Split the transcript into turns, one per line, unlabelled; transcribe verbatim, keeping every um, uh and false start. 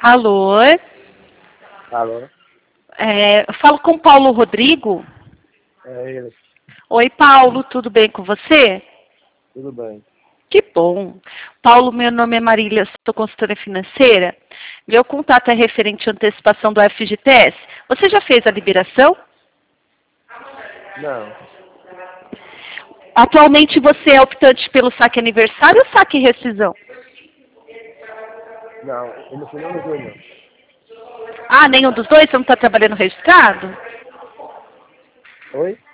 Alô?
Alô?
É, eu falo com Paulo Rodrigo.
É ele.
Oi, Paulo, tudo bem com você?
Tudo bem.
Que bom. Paulo, meu nome é Marília, sou consultora financeira. Meu contato é referente à antecipação do F G T S. Você já fez a liberação?
Não.
Atualmente você é optante pelo saque aniversário ou saque rescisão?
Não, eu não fui nenhum dos dois, não.
Ah, nenhum dos dois? Você não está trabalhando registrado?
Oi?